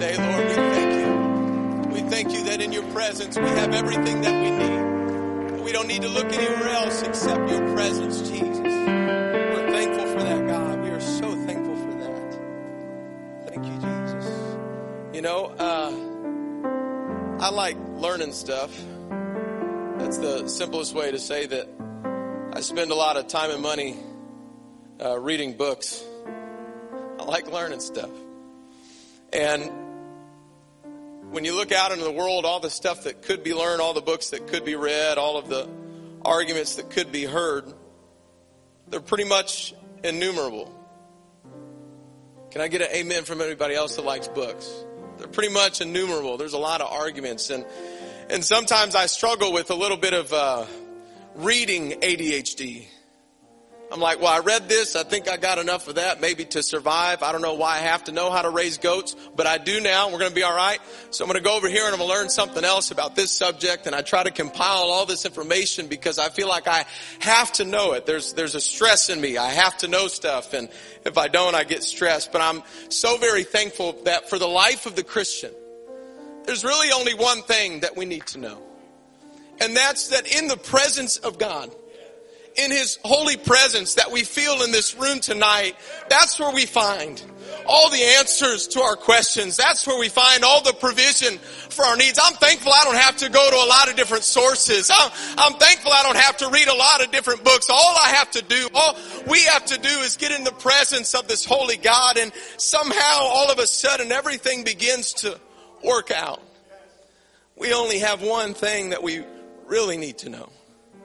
today, Lord. We thank you. We thank you that in your presence we have everything that we need. We don't need to look anywhere else except your presence, Jesus. We're thankful for that, God. We are so thankful for that. Thank you, Jesus. You know, I like learning stuff. That's the simplest way to say that I spend a lot of time and money reading books. I like learning stuff. And when you look out into the world, all the stuff that could be learned, all the books that could be read, all of the arguments that could be heard, they're pretty much innumerable. Can I get an amen from anybody else that likes books? They're pretty much innumerable. There's a lot of arguments. And sometimes I struggle with a little bit of reading ADHD. I'm like, well, I read this. I think I got enough of that maybe to survive. I don't know why I have to know how to raise goats, but I do now. We're going to be all right. So I'm going to go over here and I'm going to learn something else about this subject. And I try to compile all this information because I feel like I have to know it. There's a stress in me. I have to know stuff. And if I don't, I get stressed. But I'm so very thankful that for the life of the Christian, there's really only one thing that we need to know. And that's that in the presence of God, in his holy presence that we feel in this room tonight, that's where we find all the answers to our questions. That's where we find all the provision for our needs. I'm thankful I don't have to go to a lot of different sources. I'm thankful I don't have to read a lot of different books. All I have to do, all we have to do is get in the presence of this holy God, and somehow all of a sudden everything begins to work out. We only have one thing that we really need to know.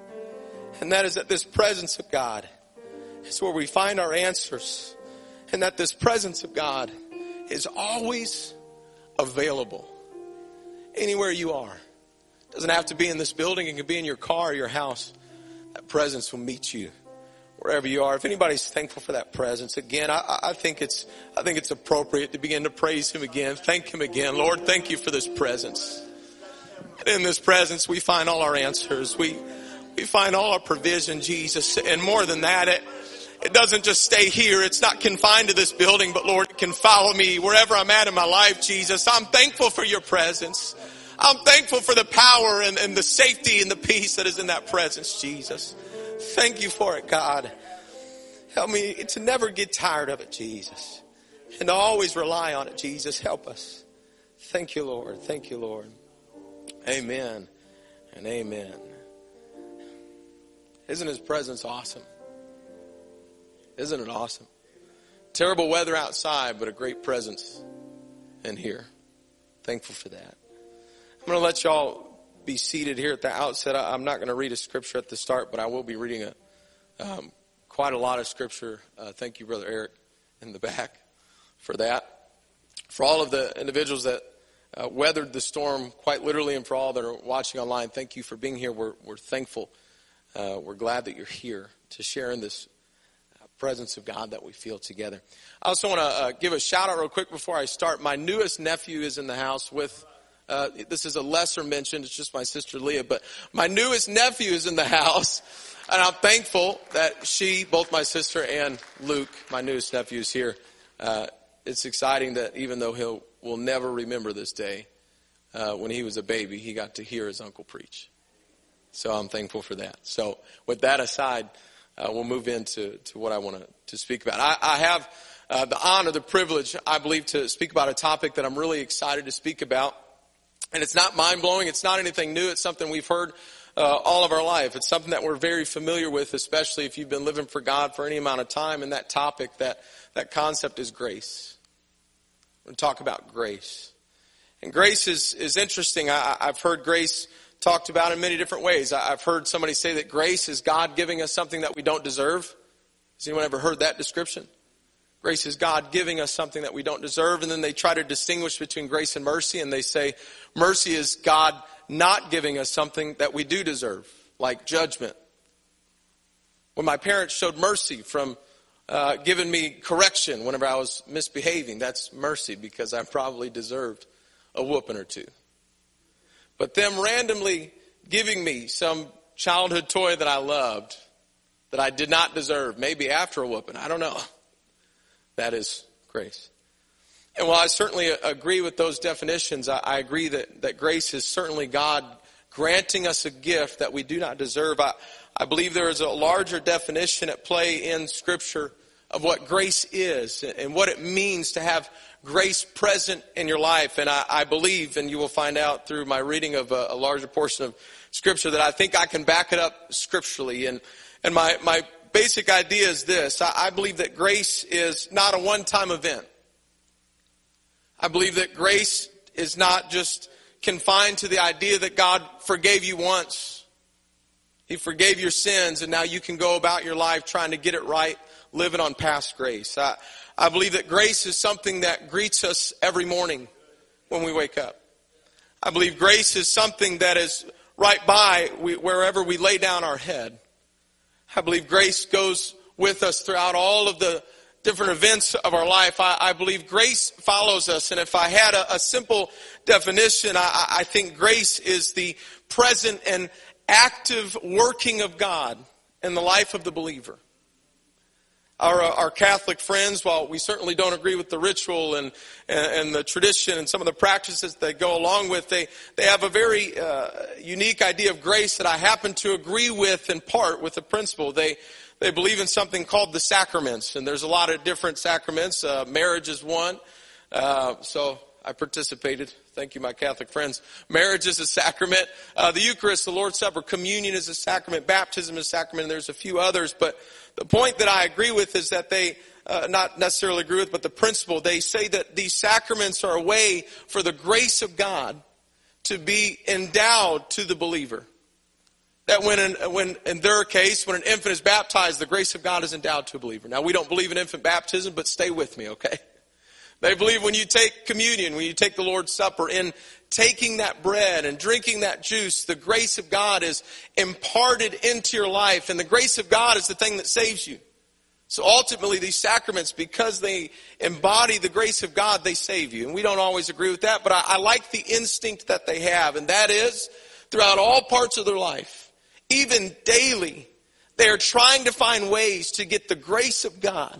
And that is that this presence of God is where we find our answers. And that this presence of God is always available. Anywhere you are. It doesn't have to be in this building. It can be in your car or your house. That presence will meet you wherever you are. If anybody's thankful for that presence, again, I think it's appropriate to begin to praise him again. Thank him again. Lord, thank you for this presence. And in this presence, we find all our answers. We find all our provision, Jesus. And more than that, it doesn't just stay here. It's not confined to this building, but Lord, it can follow me wherever I'm at in my life, Jesus. I'm thankful for your presence. I'm thankful for the power and the safety and the peace that is in that presence, Jesus. Thank you for it, God. Help me to never get tired of it, Jesus. And to always rely on it, Jesus. Help us. Thank you, Lord. Thank you, Lord. Amen and amen. Isn't his presence awesome? Isn't it awesome? Terrible weather outside, but a great presence in here. Thankful for that. I'm going to let y'all be seated here at the outset. I'm not going to read a scripture at the start, but I will be reading quite a lot of scripture. Thank you, Brother Eric, in the back for that. For all of the individuals that weathered the storm quite literally, and for all that are watching online, thank you for being here. We're thankful. We're glad that you're here to share in this presence of God that we feel together. I also want to give a shout out real quick before I start. My newest nephew is in the house with, this is a lesser mention, it's just my sister Leah, but my newest nephew is in the house. And I'm thankful that both my sister and Luke, my newest nephew, is here. It's exciting that even though will never remember this day, when he was a baby, he got to hear his uncle preach. So I'm thankful for that. So with that aside, we'll move into what I want to speak about. I have the honor, the privilege, I believe, to speak about a topic that I'm really excited to speak about. And it's not mind-blowing. It's not anything new. It's something we've heard all of our life. It's something that we're very familiar with, especially if you've been living for God for any amount of time. And that topic, that concept is grace. We're going to talk about grace. And grace is interesting. I've heard grace talked about in many different ways. I've heard somebody say that grace is God giving us something that we don't deserve. Has anyone ever heard that description? Grace is God giving us something that we don't deserve. And then they try to distinguish between grace and mercy. And they say mercy is God not giving us something that we do deserve, like judgment. When my parents showed mercy from giving me correction whenever I was misbehaving, that's mercy because I probably deserved a whooping or two. But them randomly giving me some childhood toy that I loved, that I did not deserve, maybe after a whooping, I don't know. That is grace. And while I certainly agree with those definitions, I agree that grace is certainly God granting us a gift that we do not deserve. I believe there is a larger definition at play in Scripture of what grace is and what it means to have grace present in your life. And I believe, and you will find out through my reading of a larger portion of Scripture, that I think I can back it up scripturally. And my basic idea is this. I believe that grace is not a one-time event. I believe that grace is not just confined to the idea that God forgave you once. He forgave your sins, and now you can go about your life trying to get it right, living on past grace. I believe that grace is something that greets us every morning when we wake up. I believe grace is something that is right by wherever we lay down our head. I believe grace goes with us throughout all of the different events of our life. I believe grace follows us. And if I had a simple definition, I think grace is the present and active working of God in the life of the believer. Our Catholic friends, while we certainly don't agree with the ritual and the tradition and some of the practices that go along with, they have a very unique idea of grace that I happen to agree with in part with the principle. They believe in something called the sacraments, and there's a lot of different sacraments. Marriage is one, so I participated. Thank you, my Catholic friends. Marriage is a sacrament. The Eucharist, the Lord's Supper, communion is a sacrament. Baptism is a sacrament, and there's a few others. But the point that I agree with is that they, not necessarily agree with, but the principle, they say that these sacraments are a way for the grace of God to be endowed to the believer. That when in their case, when an infant is baptized, the grace of God is endowed to a believer. Now, we don't believe in infant baptism, but stay with me, okay? They believe when you take communion, when you take the Lord's Supper, in taking that bread and drinking that juice, the grace of God is imparted into your life, and the grace of God is the thing that saves you. So ultimately, these sacraments, because they embody the grace of God, they save you. And we don't always agree with that, but I like the instinct that they have, and that is, throughout all parts of their life, even daily, they are trying to find ways to get the grace of God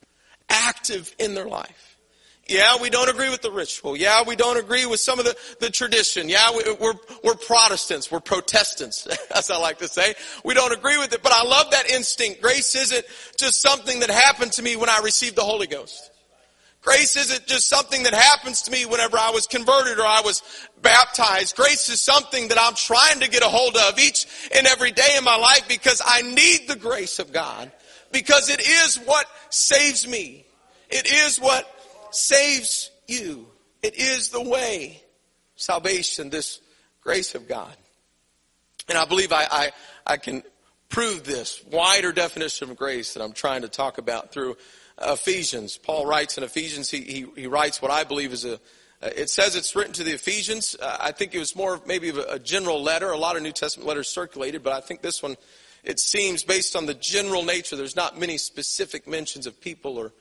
active in their life. Yeah, we don't agree with the ritual. Yeah, we don't agree with some of the tradition. Yeah, we're Protestants. We're Protestants, as I like to say. We don't agree with it, but I love that instinct. Grace isn't just something that happened to me when I received the Holy Ghost. Grace isn't just something that happens to me whenever I was converted or I was baptized. Grace is something that I'm trying to get a hold of each and every day in my life because I need the grace of God. Because it is what saves me. It is what saves you. It is the way, salvation, this grace of God. And I believe I can prove this wider definition of grace that I'm trying to talk about through Ephesians. Paul writes in Ephesians, he writes what I believe is it says it's written to the Ephesians. I think it was more maybe of a general letter. A lot of New Testament letters circulated, but I think this one, it seems based on the general nature, there's not many specific mentions of people or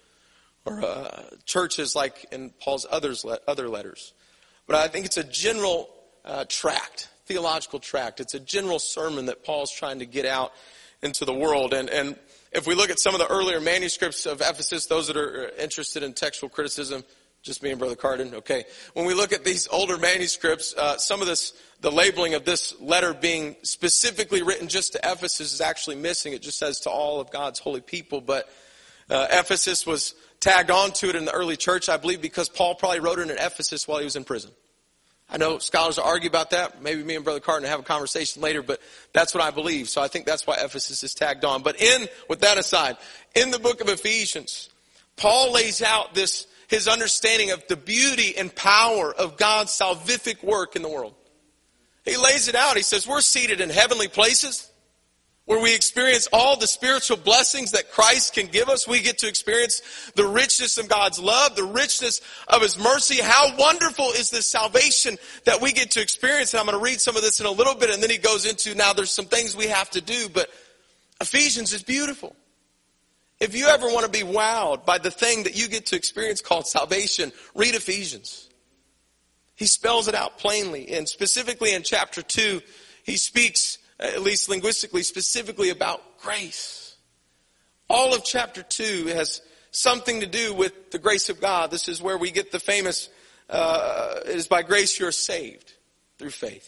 churches like in Paul's other letters. But I think it's a general tract, theological tract. It's a general sermon that Paul's trying to get out into the world. And if we look at some of the earlier manuscripts of Ephesus, those that are interested in textual criticism, just me and Brother Cardin, okay. When we look at these older manuscripts, some of this, the labeling of this letter being specifically written just to Ephesus is actually missing. It just says to all of God's holy people. But Ephesus was tagged onto it in the early church, I believe, because Paul probably wrote it in Ephesus while he was in prison. I know scholars argue about that. Maybe me and Brother Cardin have a conversation later, but that's what I believe. So I think that's why Ephesus is tagged on. But with that aside, in the book of Ephesians, Paul lays out his understanding of the beauty and power of God's salvific work in the world. He lays it out. He says, we're seated in heavenly places where we experience all the spiritual blessings that Christ can give us. We get to experience the richness of God's love, the richness of His mercy. How wonderful is this salvation that we get to experience? And I'm going to read some of this in a little bit, and then he goes into, now there's some things we have to do, but Ephesians is beautiful. If you ever want to be wowed by the thing that you get to experience called salvation, read Ephesians. He spells it out plainly, and specifically in chapter 2, he speaks, at least linguistically, specifically about grace. All of chapter 2 has something to do with the grace of God. This is where we get the famous, it is by grace you're saved through faith.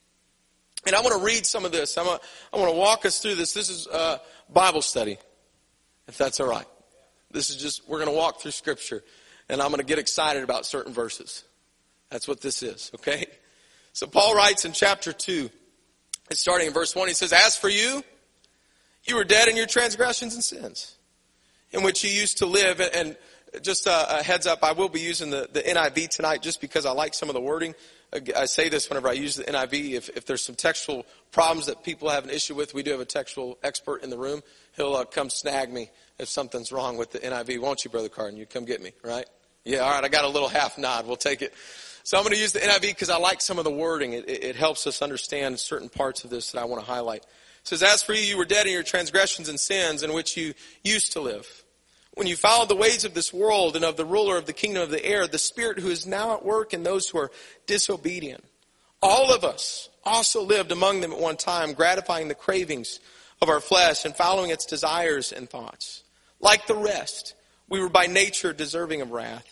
And I want to read some of this. I want to walk us through this. This is a Bible study, if that's all right. This is just, we're going to walk through Scripture, and I'm going to get excited about certain verses. That's what this is, okay? So Paul writes in chapter 2, it's starting in verse 1, he says, "As for you, you were dead in your transgressions and sins, in which you used to live." And just a heads up, I will be using the NIV tonight just because I like some of the wording. I say this whenever I use the NIV. If there's some textual problems that people have an issue with, we do have a textual expert in the room. He'll come snag me if something's wrong with the NIV. Won't you, Brother Carden? You come get me, right? Yeah, all right, I got a little half nod. We'll take it. So I'm going to use the NIV because I like some of the wording. It helps us understand certain parts of this that I want to highlight. It says, "As for you, you were dead in your transgressions and sins in which you used to live, when you followed the ways of this world and of the ruler of the kingdom of the air, the spirit who is now at work in those who are disobedient. All of us also lived among them at one time, gratifying the cravings of our flesh and following its desires and thoughts. Like the rest, we were by nature deserving of wrath.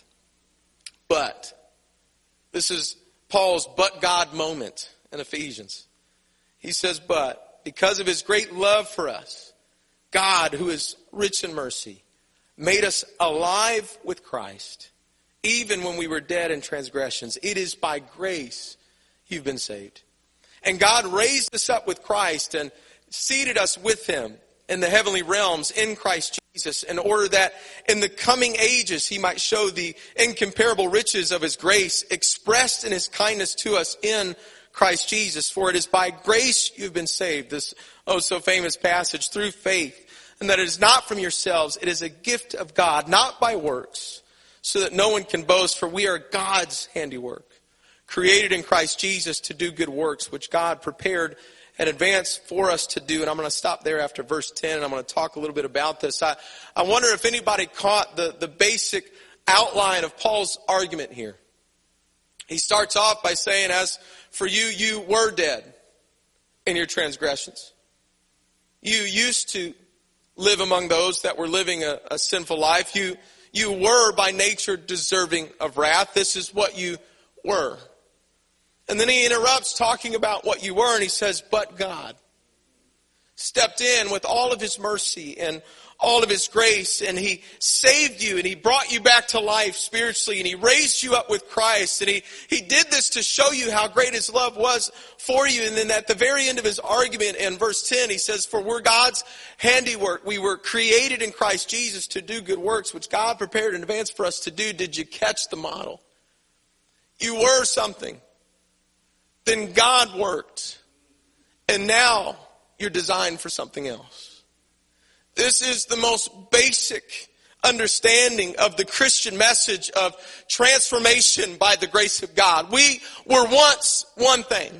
But," this is Paul's "but God" moment in Ephesians. He says, "But because of his great love for us, God, who is rich in mercy, made us alive with Christ, even when we were dead in transgressions. It is by grace you've been saved. And God raised us up with Christ and seated us with him in the heavenly realms in Christ Jesus, in order that in the coming ages he might show the incomparable riches of his grace expressed in his kindness to us in Christ Jesus. For it is by grace you've been saved," this oh so famous passage, "through faith. And that it is not from yourselves, it is a gift of God, not by works, so that no one can boast. For we are God's handiwork, created in Christ Jesus to do good works, which God prepared in advance for us to do." And I'm going to stop there after verse 10, and I'm going to talk a little bit about this. I wonder if anybody caught the basic outline of Paul's argument here. He starts off by saying, "As for you, you were dead in your transgressions. You used to live among those that were living a sinful life. You were by nature deserving of wrath. This is what you were." And then he interrupts talking about what you were, and he says, "But God stepped in with all of his mercy and all of his grace, and he saved you, and he brought you back to life spiritually, and he raised you up with Christ, and he did this to show you how great his love was for you." And then at the very end of his argument in verse 10, he says, "For we're God's handiwork. We were created in Christ Jesus to do good works, which God prepared in advance for us to do." Did you catch the model? You were something. Then God worked. And now you're designed for something else. This is the most basic understanding of the Christian message of transformation by the grace of God. We were once one thing.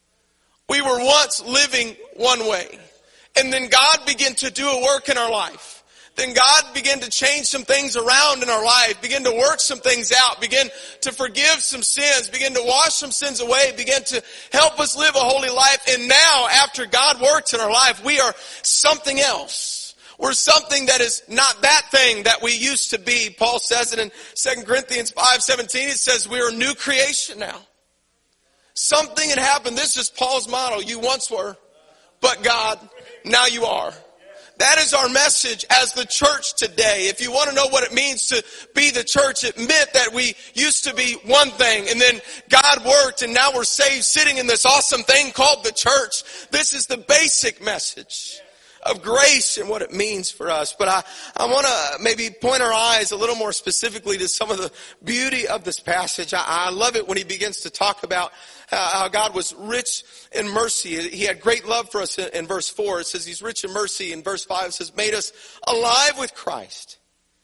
We were once living one way. And then God began to do a work in our life. Then God began to change some things around in our life, begin to work some things out, begin to forgive some sins, begin to wash some sins away, begin to help us live a holy life. And now, after God works in our life, we are something else. We're something that is not that thing that we used to be. Paul says it in 2 Corinthians 5:17. It says we're a new creation now. Something had happened. This is Paul's motto. You once were, but God, now you are. That is our message as the church today. If you want to know what it means to be the church, admit that we used to be one thing, and then God worked, and now we're saved, sitting in this awesome thing called the church. This is the basic message of grace and what it means for us. But I want to maybe point our eyes a little more specifically to some of the beauty of this passage. I love it when he begins to talk about how God was rich in mercy. He had great love for us in verse 4. It says he's rich in mercy. In verse 5 it says, made us alive with Christ.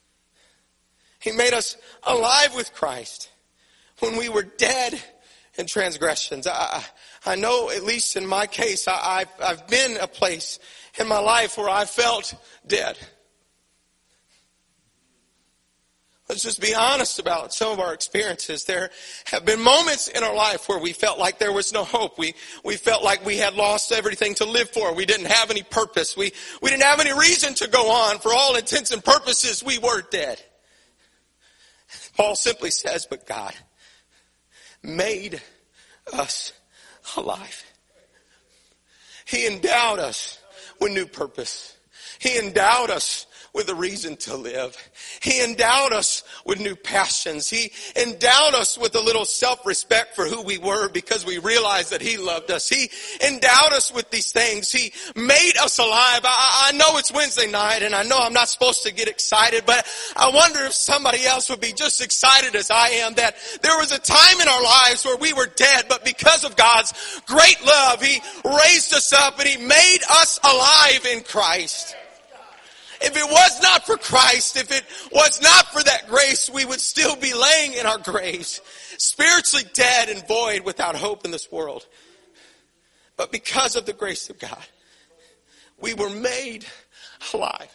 He made us alive with Christ when we were dead in transgressions. I know, at least in my case, I've been a place in my life where I felt dead. Let's just be honest about some of our experiences. There have been moments in our life where we felt like there was no hope. We felt like we had lost everything to live for. We didn't have any purpose. We didn't have any reason to go on. For all intents and purposes, we were dead. Paul simply says, but God made us alive. He endowed us with new purpose. He endowed us with a reason to live. He endowed us with new passions. He endowed us with a little self-respect for who we were because we realized that He loved us. He endowed us with these things. He made us alive. I know it's Wednesday night and I know I'm not supposed to get excited, but I wonder if somebody else would be just excited as I am that there was a time in our lives where we were dead, but because of God's great love, He raised us up and He made us alive in Christ. If it was not for Christ, if it was not for that grace, we would still be laying in our graves, spiritually dead and void without hope in this world. But because of the grace of God, we were made alive.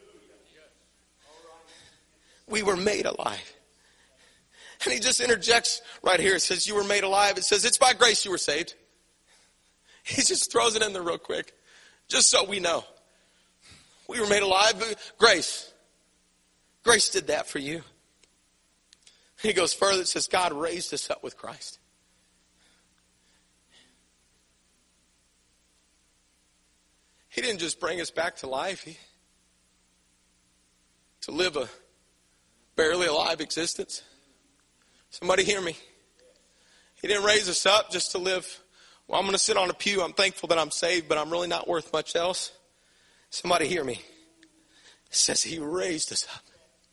We were made alive. And he just interjects right here. It says, you were made alive. It says, it's by grace you were saved. He just throws it in there real quick, just so we know. We were made alive, but grace. Grace did that for you. He goes further, it says God raised us up with Christ. He didn't just bring us back to life. To live a barely alive existence. Somebody hear me. He didn't raise us up just to live, well, I'm going to sit on a pew. I'm thankful that I'm saved, but I'm really not worth much else. Somebody hear me. It says He raised us up.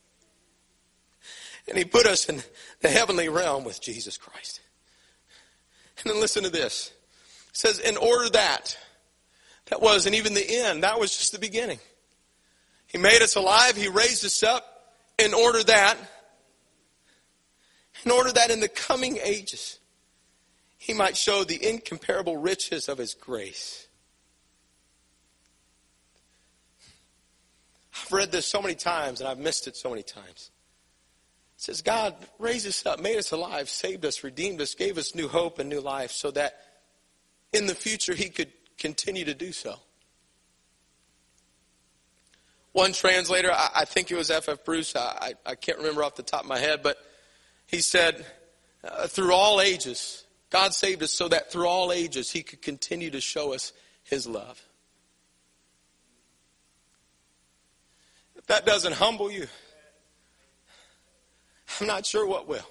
And He put us in the heavenly realm with Jesus Christ. And then listen to this. It says, in order that wasn't even the end. That was just the beginning. He made us alive. He raised us up in order that in the coming ages, He might show the incomparable riches of His grace. I've read this so many times and I've missed it so many times. It says God raised us up, made us alive, saved us, redeemed us, gave us new hope and new life so that in the future He could continue to do so. One translator, I think it was F.F. Bruce, I can't remember off the top of my head, but he said, through all ages, God saved us so that through all ages He could continue to show us His love. If that doesn't humble you, I'm not sure what will.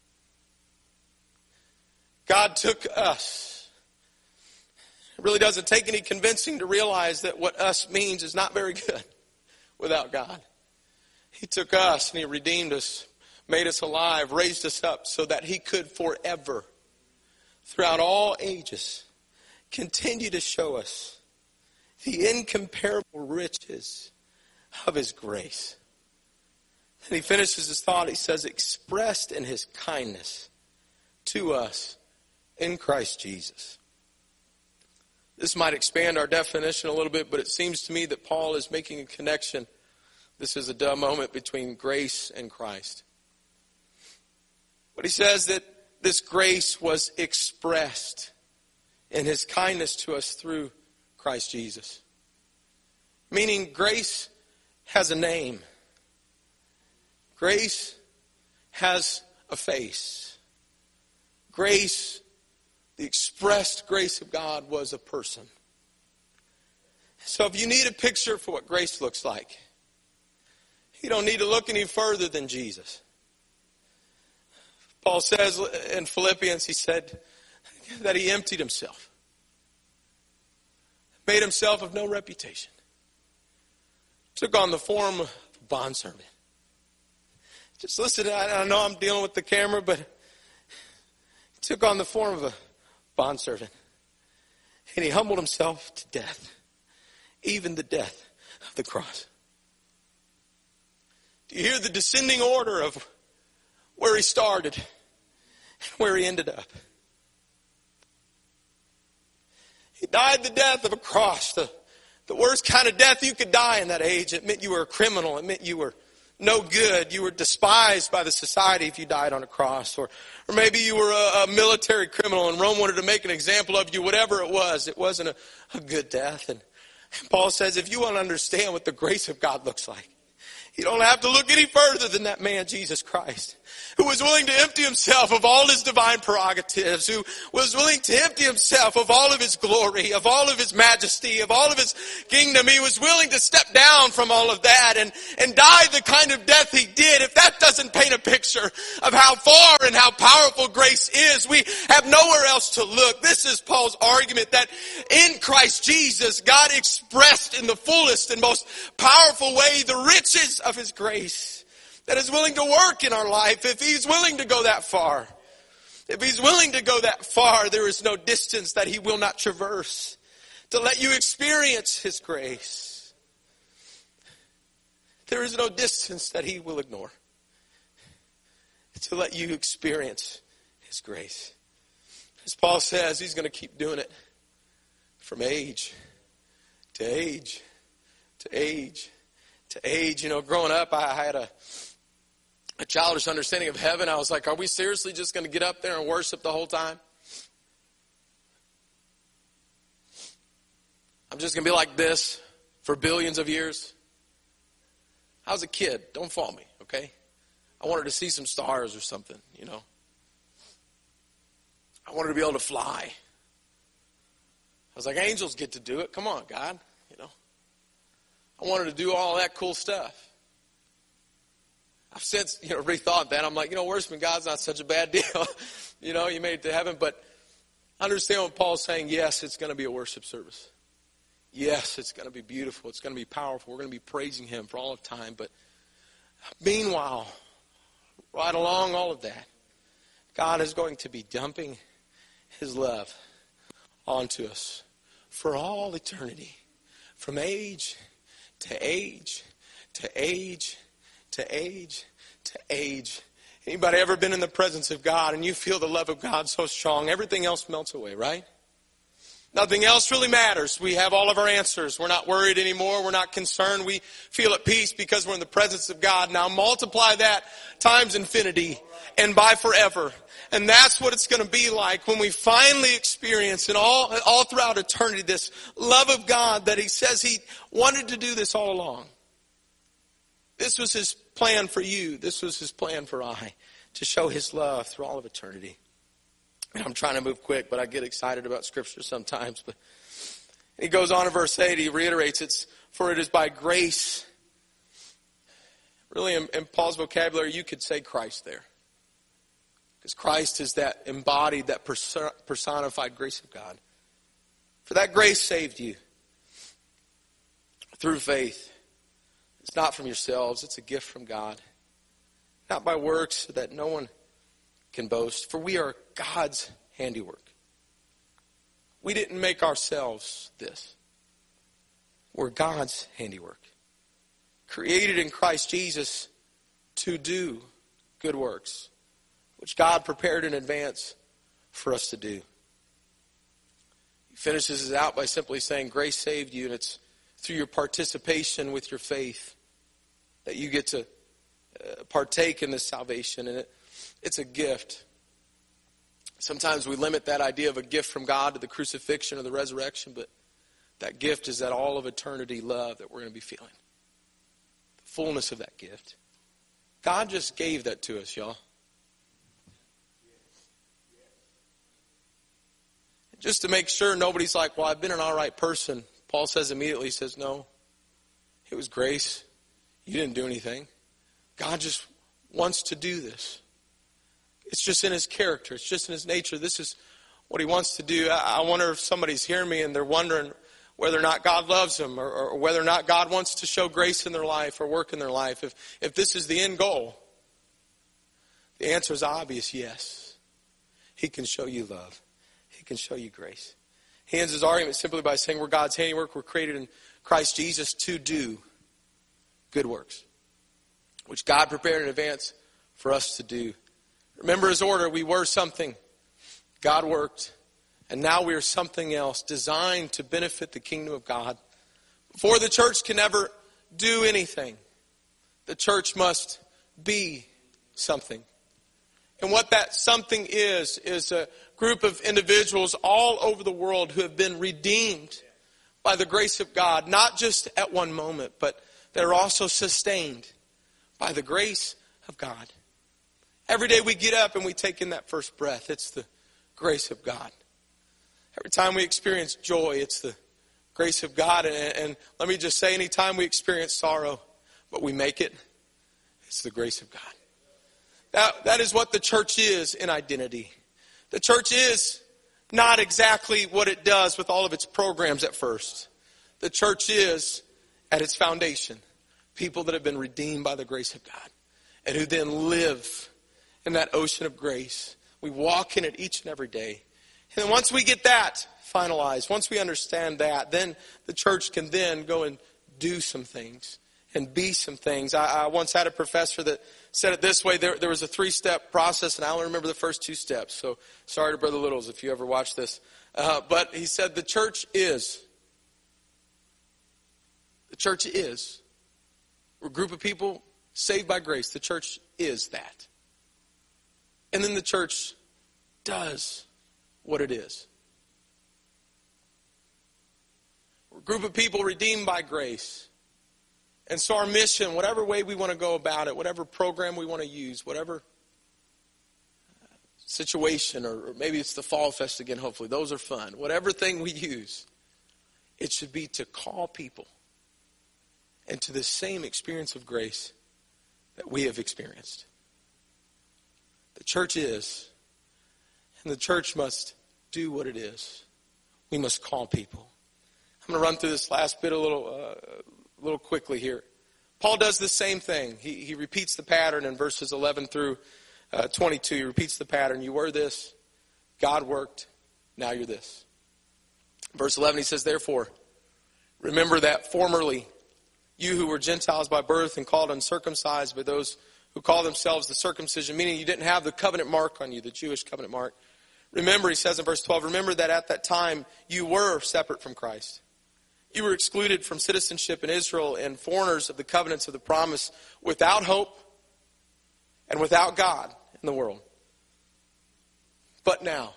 God took us. It really doesn't take any convincing to realize that what us means is not very good without God. He took us and He redeemed us, made us alive, raised us up so that He could forever, throughout all ages, continue to show us the incomparable riches of His grace. And he finishes his thought. He says, expressed in His kindness to us in Christ Jesus. This might expand our definition a little bit, but it seems to me that Paul is making a connection. This is a dumb moment between grace and Christ. But he says that this grace was expressed in His kindness to us through Christ Jesus. Meaning grace has a name. Grace has a face. Grace, the expressed grace of God, was a person. So if you need a picture for what grace looks like, you don't need to look any further than Jesus. Paul says in Philippians, he said that He emptied Himself. Made Himself of no reputation. Took on the form of a bondservant. Just listen, I know I'm dealing with the camera, but He took on the form of a bondservant. And He humbled Himself to death, even the death of the cross. Do you hear the descending order of where He started and where He ended up? He died the death of a cross, the worst kind of death you could die in that age. It meant you were a criminal. It meant you were no good. You were despised by the society if you died on a cross. Or maybe you were a military criminal and Rome wanted to make an example of you. Whatever it wasn't a good death. And Paul says if you want to understand what the grace of God looks like, you don't have to look any further than that man, Jesus Christ, who was willing to empty himself of all his divine prerogatives, who was willing to empty himself of all of his glory, of all of his majesty, of all of his kingdom. He was willing to step down from all of that and die the kind of death he did. If that doesn't paint a picture of how far and how powerful grace is, we have nowhere else to look. This is Paul's argument that in Christ Jesus, God expressed in the fullest and most powerful way the riches of his grace that is willing to work in our life. If he's willing to go that far, there is no distance that he will not traverse to let you experience his grace. There is no distance that he will ignore to let you experience his grace. As Paul says, he's going to keep doing it from age to age to age to age. You know, growing up, I had a childish understanding of heaven. I was like, are we seriously just going to get up there and worship the whole time? I'm just going to be like this for billions of years? I was a kid. Don't fault me, okay? I wanted to see some stars or something, you know. I wanted to be able to fly. I was like, angels get to do it. Come on, God, you know. I wanted to do all that cool stuff. I've since, rethought that. I'm like, worshiping God's not such a bad deal. You made it to heaven. But understand what Paul's saying. Yes, it's going to be a worship service. Yes, it's going to be beautiful. It's going to be powerful. We're going to be praising him for all of time. But meanwhile, right along all of that, God is going to be dumping his love onto us for all eternity. From age to age to age to age to age. Anybody ever been in the presence of God and you feel the love of God so strong, everything else melts away, right? Nothing else really matters. We have all of our answers. We're not worried anymore. We're not concerned. We feel at peace because we're in the presence of God. Now multiply that times infinity and by forever. And that's what it's going to be like when we finally experience and all throughout eternity this love of God that he says he wanted to do this all along. This was his plan for you. This was his plan for I, to show his love through all of eternity. And I'm trying to move quick, but I get excited about Scripture sometimes. But he goes on in verse 8, he reiterates, for it is by grace. Really, in Paul's vocabulary, you could say Christ there. Because Christ is that embodied, that personified grace of God. For that grace saved you through faith. It's not from yourselves, it's a gift from God. Not by works, so that no one can boast. For we are God's handiwork. We didn't make ourselves this. We're God's handiwork. Created in Christ Jesus to do good works, which God prepared in advance for us to do. He finishes it out by simply saying, grace saved you, and it's through your participation with your faith that you get to partake in this salvation. And it's a gift. Sometimes we limit that idea of a gift from God to the crucifixion or the resurrection, but that gift is that all of eternity love that we're going to be feeling. The fullness of that gift. God just gave that to us, y'all. Just to make sure nobody's like, well, I've been an all right person. Paul says immediately, he says, no, it was grace. You didn't do anything. God just wants to do this. It's just in his character. It's just in his nature. This is what he wants to do. I wonder if somebody's hearing me and they're wondering whether or not God loves them or whether or not God wants to show grace in their life or work in their life. If this is the end goal, the answer is obvious, yes. He can show you love. He can show you grace. He ends his argument simply by saying we're God's handiwork. We're created in Christ Jesus to do good works, which God prepared in advance for us to do. Remember his order. We were something. God worked. And now we are something else designed to benefit the kingdom of God. Before the church can ever do anything, The church must be something. And what that something is a group of individuals all over the world who have been redeemed by the grace of God, not just at one moment, but they're also sustained by the grace of God. Every day we get up and we take in that first breath, it's the grace of God. Every time we experience joy, it's the grace of God. And let me just say, anytime we experience sorrow, but we make it, it's the grace of God. That is what the church is in identity. The church is not exactly what it does with all of its programs at first. The church is, at its foundation, people that have been redeemed by the grace of God and who then live in that ocean of grace. We walk in it each and every day. And once we get that finalized, once we understand that, then the church can then go and do some things and be some things. I once had a professor that said it this way. There was a 3-step process, and I only remember the first 2 steps. So sorry to Brother Littles if you ever watch this. But he said the church is. The church is. We're a group of people saved by grace. The church is that. And then the church does what it is. We're a group of people redeemed by grace. And so our mission, whatever way we want to go about it, whatever program we want to use, whatever situation, or maybe it's the Fall Fest again, hopefully. Those are fun. Whatever thing we use, it should be to call people into the same experience of grace that we have experienced. The church is, and the church must do what it is. We must call people. I'm going to run through this last bit a little quickly here. Paul does the same thing. He repeats the pattern in verses 11 through 22. He repeats the pattern. You were this, God worked, now you're this. Verse 11, he says, therefore, remember that formerly you who were Gentiles by birth and called uncircumcised by those who call themselves the circumcision, meaning you didn't have the covenant mark on you, the Jewish covenant mark. Remember, he says in verse 12, remember that at that time you were separate from Christ. You were excluded from citizenship in Israel and foreigners of the covenants of the promise, without hope and without God in the world. But now,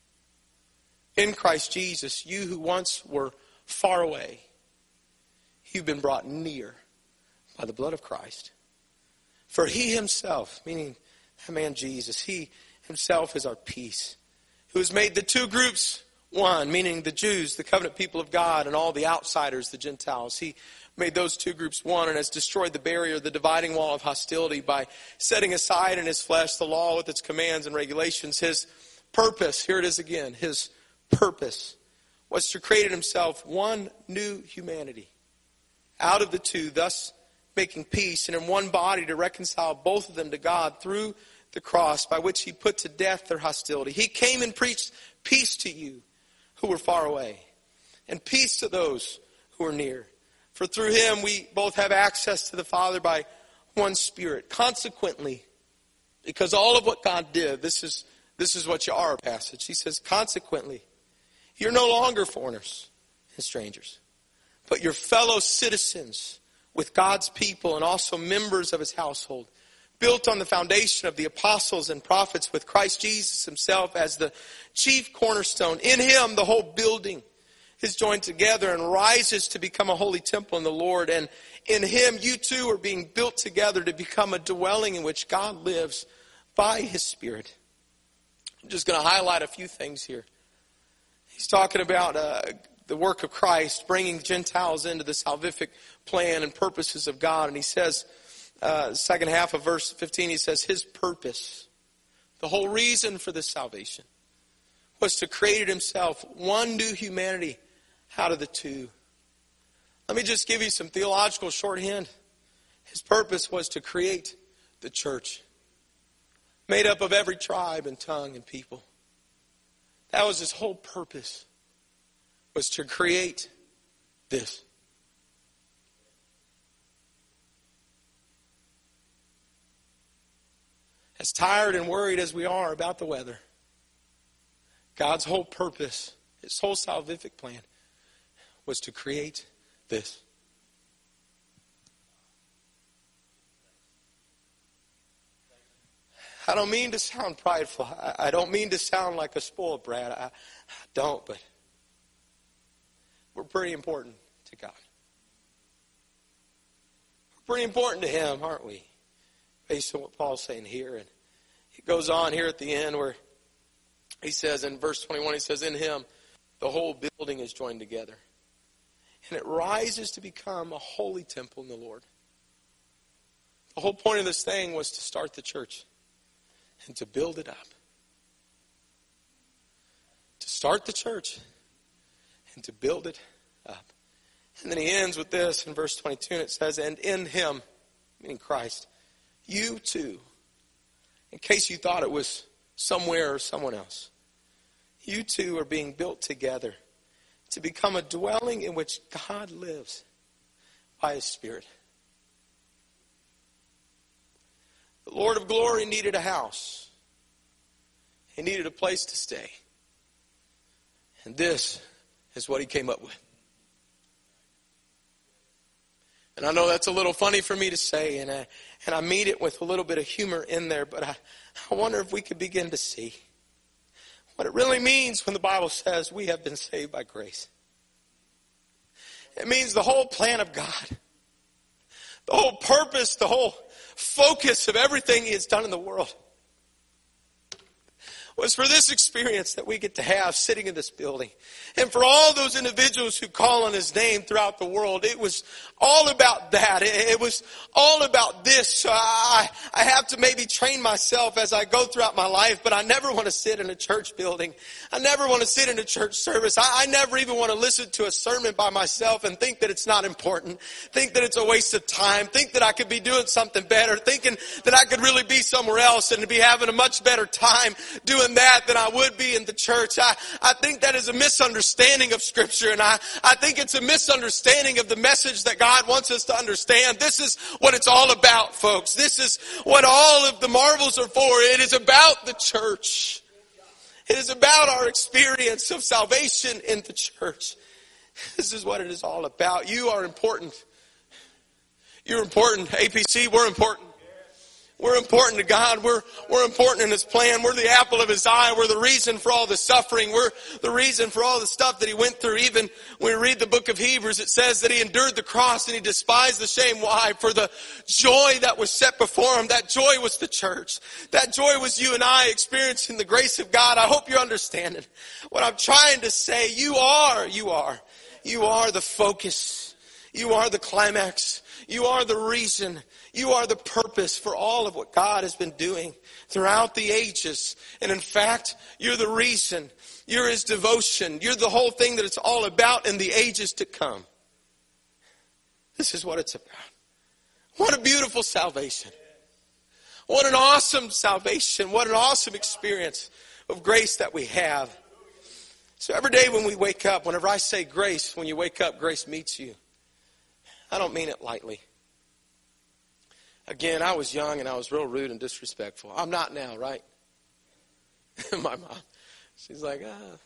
in Christ Jesus, you who once were far away, you've been brought near by the blood of Christ. For he himself, meaning that man Jesus, he himself is our peace, who has made the two groups one, meaning the Jews, the covenant people of God, and all the outsiders, the Gentiles. He made those two groups one and has destroyed the barrier, the dividing wall of hostility by setting aside in his flesh the law with its commands and regulations. His purpose, here it is again, his purpose was to create in himself one new humanity out of the two, thus making peace, and in one body to reconcile both of them to God through the cross, by which he put to death their hostility. He came and preached peace to you who were far away, and peace to those who are near. For through him we both have access to the Father by one Spirit. Consequently, because all of what God did, this is what you are, passage. He says, consequently, you're no longer foreigners and strangers, but you're fellow citizens with God's people and also members of his household, built on the foundation of the apostles and prophets, with Christ Jesus himself as the chief cornerstone. In him, the whole building is joined together and rises to become a holy temple in the Lord. And in him, you too are being built together to become a dwelling in which God lives by his Spirit. I'm just going to highlight a few things here. He's talking about the work of Christ, bringing Gentiles into the salvific plan and purposes of God. And he says, second half of verse 15, he says, his purpose, the whole reason for this salvation, was to create himself one new humanity out of the two. Let me just give you some theological shorthand. His purpose was to create the church, made up of every tribe and tongue and people. That was his whole purpose, was to create this. As tired and worried as we are about the weather, God's whole purpose, his whole salvific plan, was to create this. I don't mean to sound prideful. I don't mean to sound like a spoiled brat. I don't, but we're pretty important to God. We're pretty important to Him, aren't we? Based on what Paul's saying here. And it goes on here at the end where he says in verse 21, he says, in Him the whole building is joined together. And it rises to become a holy temple in the Lord. The whole point of this thing was to start the church and to build it up. To start the church and to build it up. And then he ends with this in verse 22, and it says, and in Him, meaning Christ, you too, in case you thought it was somewhere or someone else, you too are being built together to become a dwelling in which God lives by His Spirit. The Lord of glory needed a house. He needed a place to stay. And this is what He came up with. And I know that's a little funny for me to say, and I mean it with a little bit of humor in there, but I wonder if we could begin to see what it really means when the Bible says we have been saved by grace. It means the whole plan of God, the whole purpose, the whole focus of everything He has done in the world was for this experience that we get to have sitting in this building. And for all those individuals who call on His name throughout the world, it was all about that. It was all about this. So I have to maybe train myself as I go throughout my life, but I never want to sit in a church building. I never want to sit in a church service. I never even want to listen to a sermon by myself and think that it's not important, think that it's a waste of time, think that I could be doing something better, thinking that I could really be somewhere else and be having a much better time doing that than I would be in the church. I think that is a misunderstanding of Scripture, and I think it's a misunderstanding of the message that God wants us to understand. This is what it's all about, folks. This is what all of the marvels are for. It is about the church. It is about our experience of salvation in the church. This is what it is all about. You are important. You're important. APC, we're important. We're important to God. We're important in His plan. We're the apple of His eye. We're the reason for all the suffering. We're the reason for all the stuff that He went through. Even when we read the book of Hebrews, it says that He endured the cross and He despised the shame. Why? For the joy that was set before Him. That joy was the church. That joy was you and I experiencing the grace of God. I hope you're understanding what I'm trying to say. You are the focus. You are the climax. You are the reason. You are the purpose for all of what God has been doing throughout the ages. And in fact, you're the reason. You're His devotion. You're the whole thing that it's all about in the ages to come. This is what it's about. What a beautiful salvation. What an awesome salvation. What an awesome experience of grace that we have. So every day when we wake up, whenever I say grace, when you wake up, grace meets you. I don't mean it lightly. Again, I was young and I was real rude and disrespectful. I'm not now, right? My mom, she's like,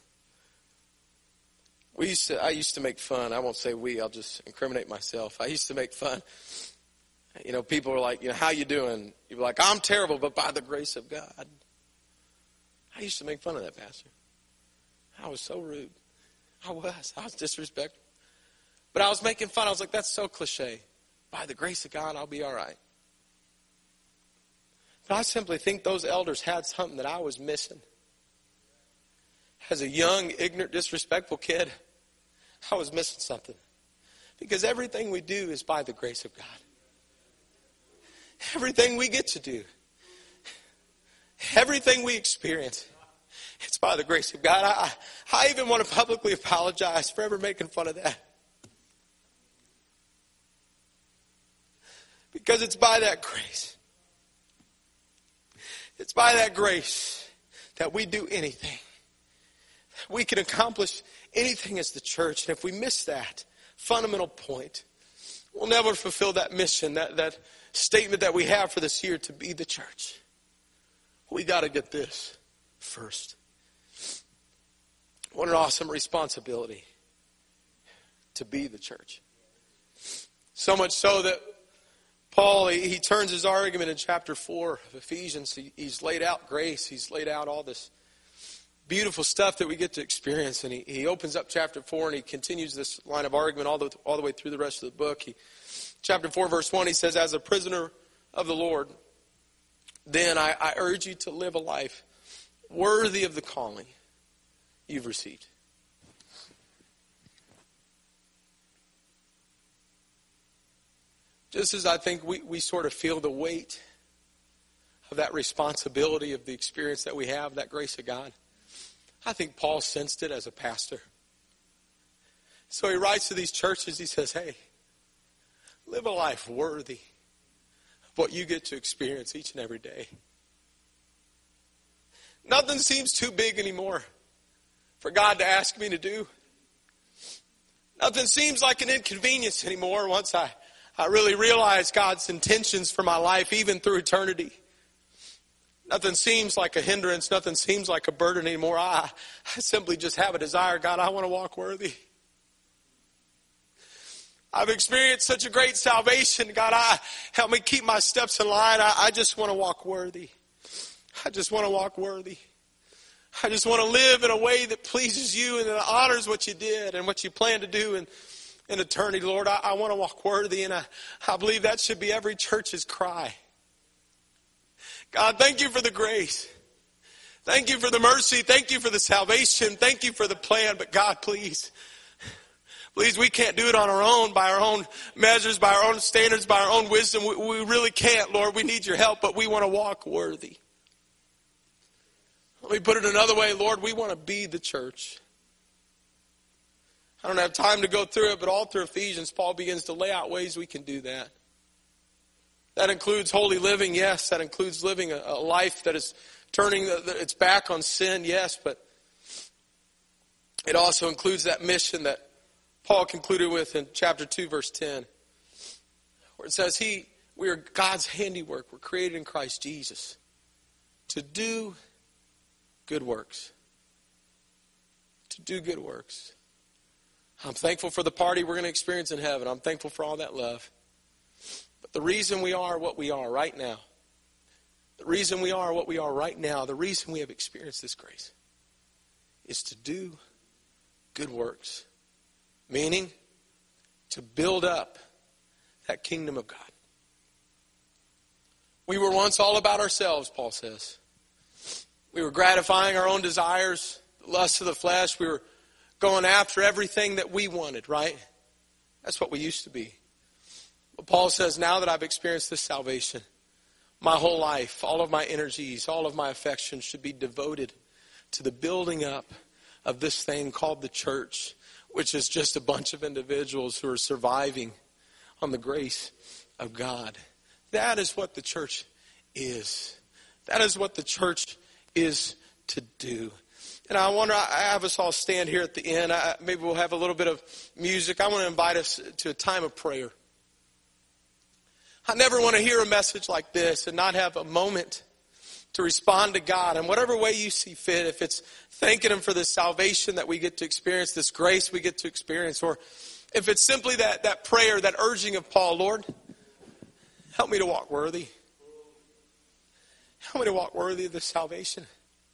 I used to make fun. I won't say we, I'll just incriminate myself. I used to make fun. You know, people were like, how you doing? You'd be like, I'm terrible, but by the grace of God. I used to make fun of that, Pastor. I was so rude. I was disrespectful. But I was making fun. I was like, that's so cliche. By the grace of God, I'll be all right. But I simply think those elders had something that I was missing. As a young, ignorant, disrespectful kid, I was missing something. Because everything we do is by the grace of God. Everything we get to do, everything we experience, it's by the grace of God. I even want to publicly apologize for ever making fun of that. Because it's by that grace. It's by that grace that we do anything. We can accomplish anything as the church. And if we miss that fundamental point, we'll never fulfill that mission, that statement that we have for this year to be the church. We got to get this first. What an awesome responsibility to be the church. So much so that Paul, he turns his argument in chapter 4 of Ephesians. He's laid out grace. He's laid out all this beautiful stuff that we get to experience. And he opens up chapter 4 and he continues this line of argument all the way through the rest of the book. Chapter 4, verse 1, he says, as a prisoner of the Lord, then I urge you to live a life worthy of the calling you've received. Just as I think we sort of feel the weight of that responsibility of the experience that we have, that grace of God, I think Paul sensed it as a pastor. So he writes to these churches, he says, hey, live a life worthy of what you get to experience each and every day. Nothing seems too big anymore for God to ask me to do. Nothing seems like an inconvenience anymore once I really realize God's intentions for my life, even through eternity. Nothing seems like a hindrance. Nothing seems like a burden anymore. I simply just have a desire. God, I want to walk worthy. I've experienced such a great salvation. God, help me keep my steps in line. I just want to walk worthy. I just want to walk worthy. I just want to live in a way that pleases you and that honors what you did and what you plan to do in eternity. Lord, I want to walk worthy, and I believe that should be every church's cry. God, thank you for the grace. Thank you for the mercy. Thank you for the salvation. Thank you for the plan. But God, please, we can't do it on our own, by our own measures, by our own standards, by our own wisdom. We really can't, Lord. We need your help, but we want to walk worthy. Let me put it another way, Lord, we want to be the church. I don't have time to go through it, but all through Ephesians, Paul begins to lay out ways we can do that. That includes holy living, yes. That includes living a life that is turning its back on sin, yes. But it also includes that mission that Paul concluded with in chapter 2, verse 10, where it says, we are God's handiwork. We're created in Christ Jesus to do good works. To do good works. I'm thankful for the party we're going to experience in heaven. I'm thankful for all that love. But the reason we are what we are right now, the reason we are what we are right now, the reason we have experienced this grace is to do good works. Meaning, to build up that kingdom of God. We were once all about ourselves, Paul says. We were gratifying our own desires, the lust of the flesh. We were going after everything that we wanted, right? That's what we used to be. But Paul says, now that I've experienced this salvation, my whole life, all of my energies, all of my affections should be devoted to the building up of this thing called the church, which is just a bunch of individuals who are surviving on the grace of God. That is what the church is. That is what the church is to do. And I have us all stand here at the end. Maybe we'll have a little bit of music. I want to invite us to a time of prayer. I never want to hear a message like this and not have a moment to respond to God in whatever way you see fit. If it's thanking Him for the salvation that we get to experience, this grace we get to experience, or if it's simply that prayer, that urging of Paul, Lord, help me to walk worthy. Help me to walk worthy of this salvation.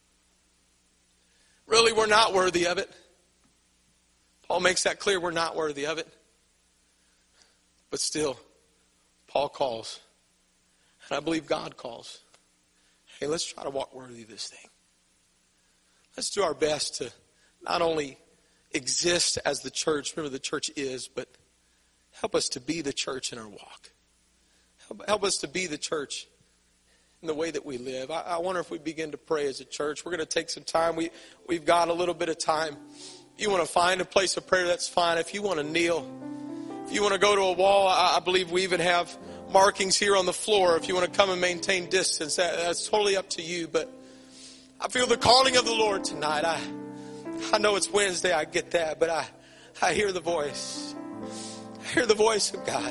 Really, we're not worthy of it. Paul makes that clear. We're not worthy of it. But still, Paul calls. And I believe God calls. Hey, let's try to walk worthy of this thing. Let's do our best to not only exist as the church, remember the church is, but help us to be the church in our walk. Help us to be the church in the way that we live. I wonder if we begin to pray as a church. We're going to take some time. We've got a little bit of time. If you want to find a place of prayer, that's fine. If you want to kneel, if you want to go to a wall, I believe we even have markings here on the floor. If you want to come and maintain distance, that's totally up to you. But I feel the calling of the Lord tonight. I know it's Wednesday, I get that, but I hear the voice. I hear the voice of God.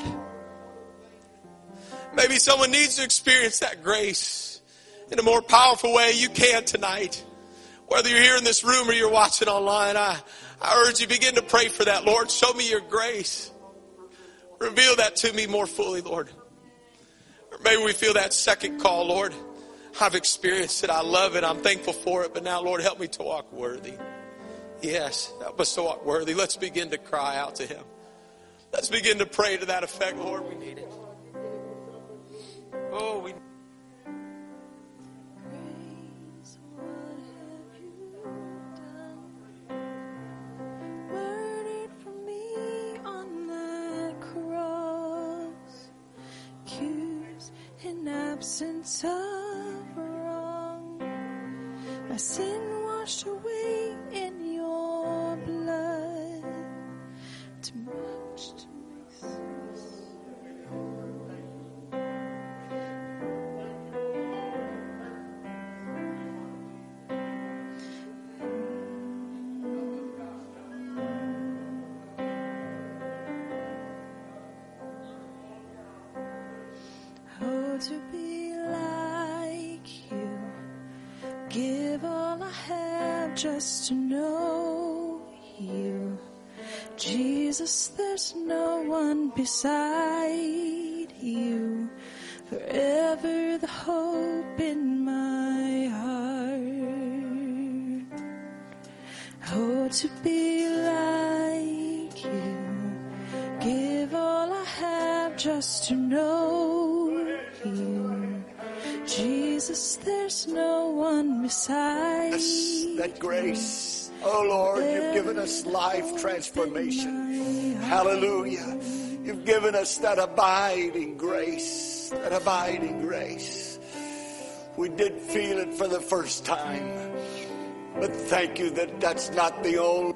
Maybe someone needs to experience that grace in a more powerful way. You can tonight. Whether you're here in this room or you're watching online, I urge you, begin to pray for that. Lord, show me your grace. Reveal that to me more fully, Lord. Or maybe we feel that second call, Lord. I've experienced it. I love it. I'm thankful for it. But now, Lord, help me to walk worthy. Yes, help us to walk worthy. Let's begin to cry out to Him. Let's begin to pray to that effect. Lord, we need it. Oh, we absence of wrong, my sin washed away in your blood, too much to resist. Oh, to be like you, give all I have just to know you. Jesus, there's no one beside you, forever the hope in my heart. Oh, to be like you, give all I have just to know you. Jesus, there's no one beside you. That grace. Oh Lord, you've given us life transformation. Hallelujah. You've given us that abiding grace. That abiding grace. We did feel it for the first time. But thank you that that's not the only.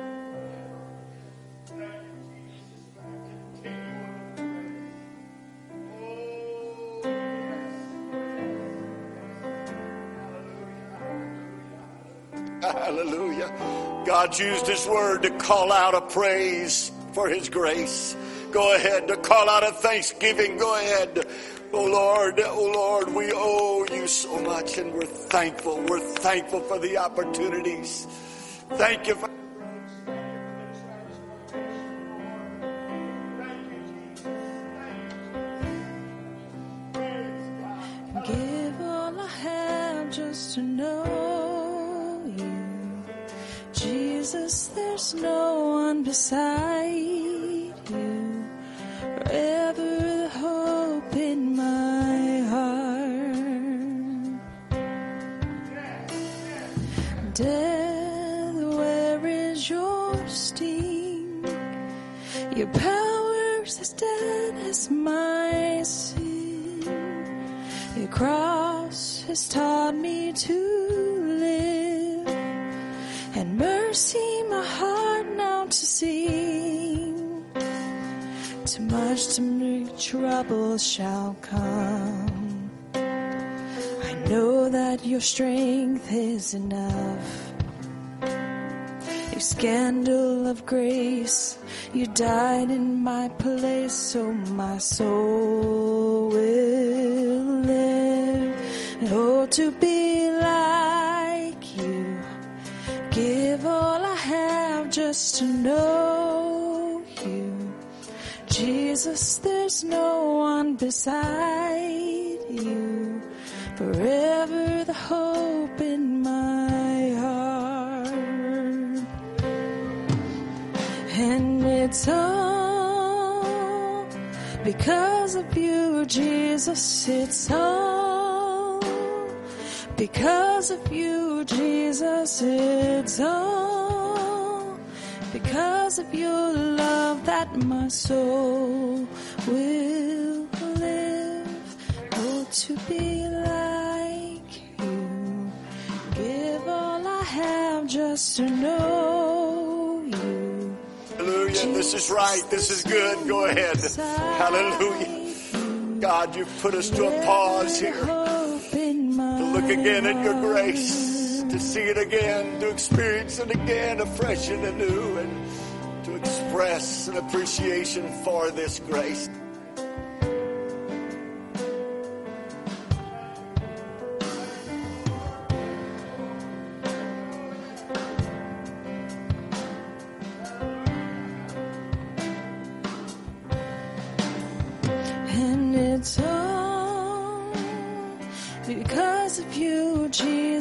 Hallelujah. God used His word to call out a praise for His grace. Go ahead to call out a thanksgiving. Go ahead. Oh Lord, we owe you so much and we're thankful. We're thankful for the opportunities. Thank you for give all I have just to know you. Jesus, there's no one beside you, forever the hope in my heart. Death, where is your sting? Your power's as dead as my sin. Your cross has taught me to live, and mercy my heart now to sing. Too much to me trouble shall come. I know that your strength is enough. You scandal of grace, you died in my place, so my soul will live. Oh, to be like you, give all I have just to know you. Jesus, there's no one beside you, forever the hope in my heart. And it's all because of you, Jesus. It's all because of you, Jesus. It's all because of your love that my soul will live. Oh, to be like you, give all I have just to know you. Hallelujah. This is right. This is good. Go ahead. Hallelujah. God, you've put us to a pause here to look again at your grace, to see it again, to experience it again afresh and anew, and to express an appreciation for this grace. And it's all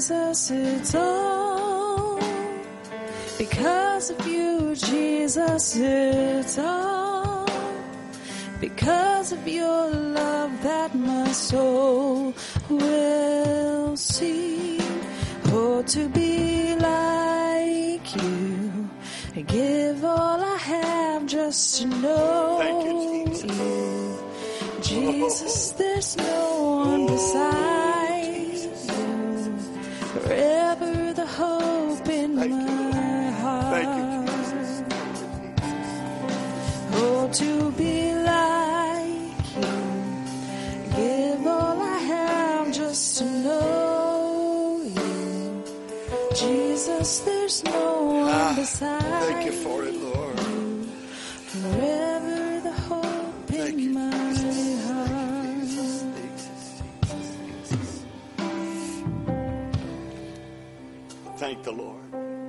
Jesus, it's all because of you, Jesus, it's all because of your love that my soul will see. Oh, to be like you, I give all I have just to know. Thank you, Jesus. You. Jesus, there's no one beside you. Forever the hope in my heart. Thank you, Jesus. Oh, to be like you, give all I have just to know you. Jesus, there's no one beside. Thank you for it, Lord. Forever the hope in my heart. Thank the Lord.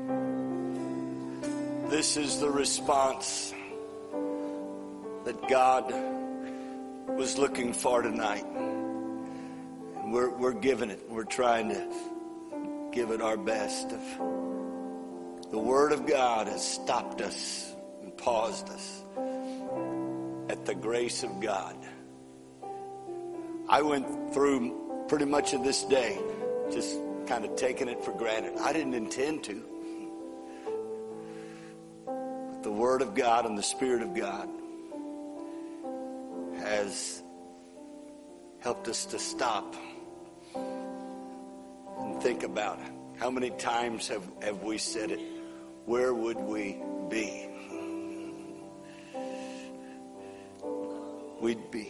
This is the response that God was looking for tonight. And we're giving it. We're trying to give it our best. The Word of God has stopped us and paused us at the grace of God. I went through pretty much of this day just kind of taking it for granted. I didn't intend to. But the Word of God and the Spirit of God has helped us to stop and think about it. How many times have we said it? Where would we be? We'd be.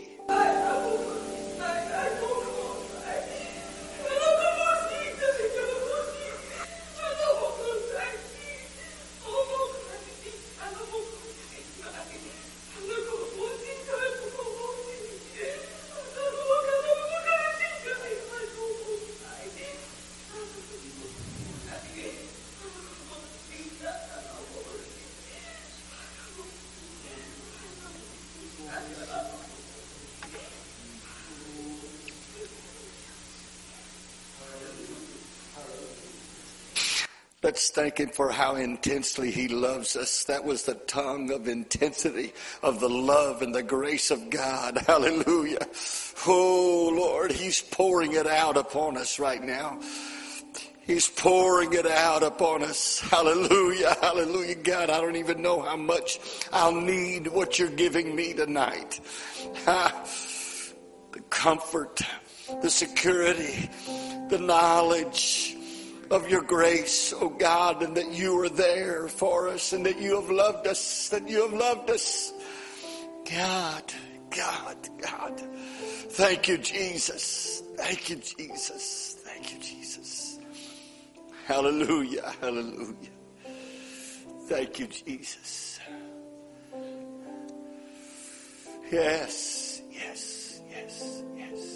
Let's thank Him for how intensely He loves us. That was the tongue of intensity of the love and the grace of God. Hallelujah. Oh, Lord, He's pouring it out upon us right now. He's pouring it out upon us. Hallelujah. Hallelujah. God, I don't even know how much I'll need what you're giving me tonight. The comfort, the security, the knowledge of your grace, oh God, and that you are there for us and that you have loved us, God. Thank you, Jesus. Thank you, Jesus. Thank you, Jesus. Hallelujah. Hallelujah. Thank you, Jesus. Yes, yes, yes, yes.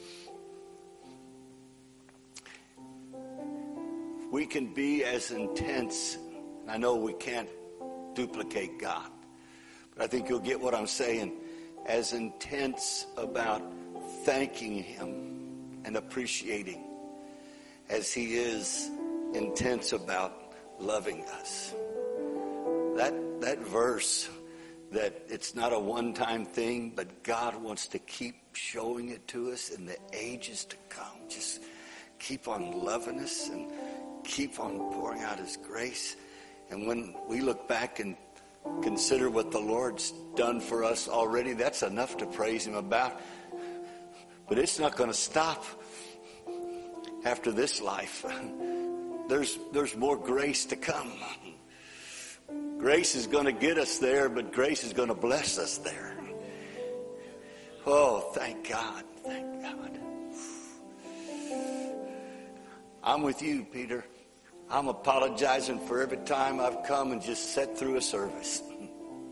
We can be as intense. I know we can't duplicate God, but I think you'll get what I'm saying. As intense about thanking Him and appreciating as He is intense about loving us. That verse, that it's not a one-time thing, but God wants to keep showing it to us in the ages to come. Just keep on loving us and keep on pouring out His grace. And when we look back and consider what the Lord's done for us already, that's enough to praise Him about. But it's not going to stop after this life. There's more grace to come. Grace is going to get us there, but grace is going to bless us there. Oh, thank God. Thank God. I'm with you, Peter. I'm apologizing for every time I've come and just sat through a service.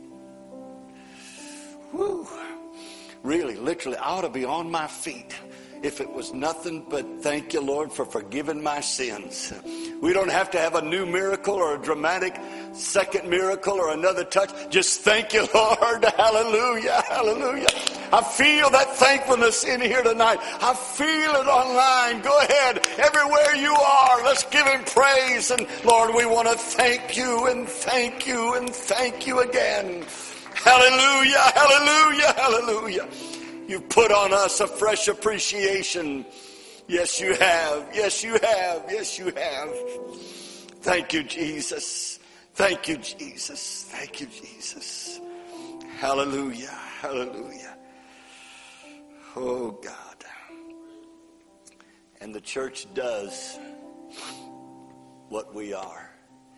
Woo. Really, literally, I ought to be on my feet if it was nothing but thank you, Lord, for forgiving my sins. We don't have to have a new miracle or a dramatic second miracle or another touch. Just thank you, Lord. Hallelujah, hallelujah. I feel that thankfulness in here tonight. I feel it online. Go ahead, everywhere you are, let's give him praise. And Lord, we want to thank you and thank you and thank you again. Hallelujah, hallelujah, hallelujah. You've put on us a fresh appreciation. Yes, you have. Yes, you have. Yes, you have. Thank you, Jesus. Thank you, Jesus. Thank you, Jesus. Hallelujah, hallelujah. Oh, God. And the church does what we are.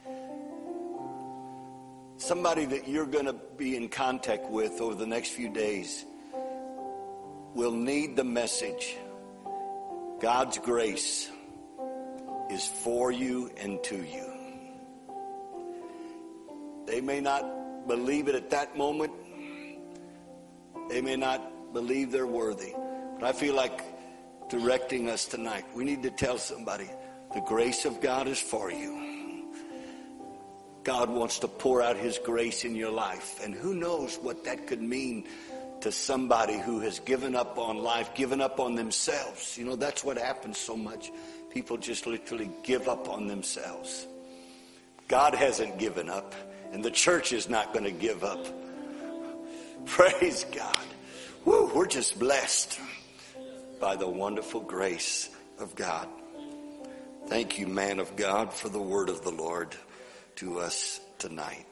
Somebody that you're going to be in contact with over the next few days will need the message. God's grace is for you and to you. They may not believe it at that moment. They may not believe they're worthy. But I feel like directing us tonight. We need to tell somebody the grace of God is for you. God wants to pour out his grace in your life. And who knows what that could mean to somebody who has given up on life, given up on themselves. You know, that's what happens so much. People just literally give up on themselves. God hasn't given up, and the church is not going to give up. Praise God. Woo, we're just blessed by the wonderful grace of God. Thank you, man of God, for the word of the Lord to us tonight.